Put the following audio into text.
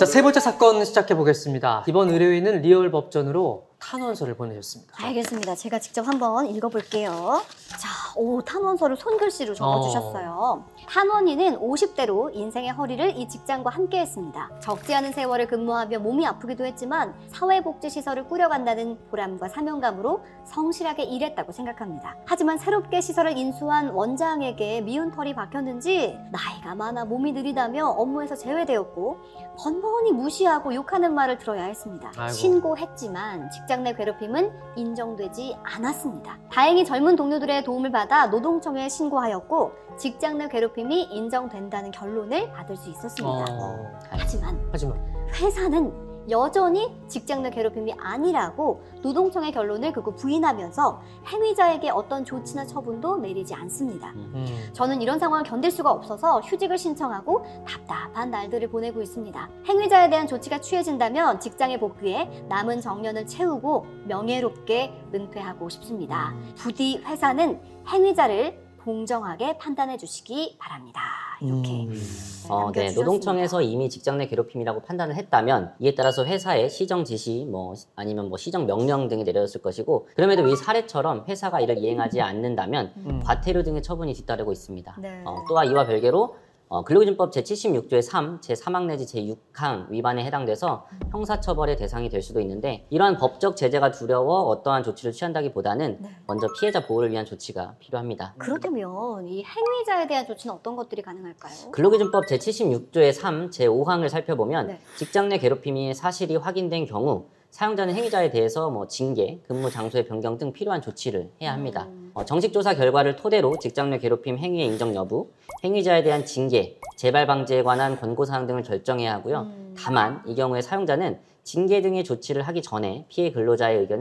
자, 세 번째 사건 시작해 보겠습니다. 이번 의뢰인은 리얼 법전으로 탄원서를 보내셨습니다. 알겠습니다. 제가 직접 한번 읽어볼게요. 자, 탄원서를 손글씨로 적어주셨어요. 탄원인은 50대로 인생의 허리를 이 직장과 함께 했습니다. 적지 않은 세월을 근무하며 몸이 아프기도 했지만 사회복지시설을 꾸려간다는 보람과 사명감으로 성실하게 일했다고 생각합니다. 하지만 새롭게 시설을 인수한 원장에게 미운 털이 박혔는지 나이가 많아 몸이 느리다며 업무에서 제외되었고 번번이 무시하고 욕하는 말을 들어야 했습니다. 아이고. 신고했지만 직장 내 괴롭힘은 인정되지 않았습니다. 다행히 젊은 동료들의 도움을 받아 노동청에 신고하였고 직장 내 괴롭힘이 인정된다는 결론을 받을 수 있었습니다. 하지만 회사는 여전히 직장 내 괴롭힘이 아니라고 노동청의 결론을 극구 부인하면서 행위자에게 어떤 조치나 처분도 내리지 않습니다. 저는 이런 상황을 견딜 수가 없어서 휴직을 신청하고 답답한 날들을 보내고 있습니다. 행위자에 대한 조치가 취해진다면 직장에 복귀해 남은 정년을 채우고 명예롭게 은퇴하고 싶습니다. 부디 회사는 행위자를 공정하게 판단해 주시기 바랍니다. 이렇게 네, 노동청에서 이미 직장 내 괴롭힘이라고 판단을 했다면 이에 따라서 회사에 시정 지시, 아니면 시정 명령 등이 내려졌을 것이고 그럼에도 이 사례처럼 회사가 이를 이행하지 않는다면 과태료 등의 처분이 뒤따르고 있습니다. 네. 또한 이와 별개로 근로기준법 제76조의 3, 제3항 내지 제6항 위반에 해당돼서 형사처벌의 대상이 될 수도 있는데 이러한 법적 제재가 두려워 어떠한 조치를 취한다기보다는 먼저 피해자 보호를 위한 조치가 필요합니다. 그렇다면 이 행위자에 대한 조치는 어떤 것들이 가능할까요? 근로기준법 제76조의 3, 제5항을 살펴보면 직장 내 괴롭힘이 사실이 확인된 경우 사용자는 행위자에 대해서 징계, 근무 장소의 변경 등 필요한 조치를 해야 합니다. 정식 조사 결과를 토대로 직장 내 괴롭힘 행위의 인정 여부, 행위자에 대한 징계, 재발 방지에 관한 권고사항 등을 결정해야 하고요. 다만 이 경우에 사용자는 징계 등의 조치를 하기 전에 피해 근로자의 의견을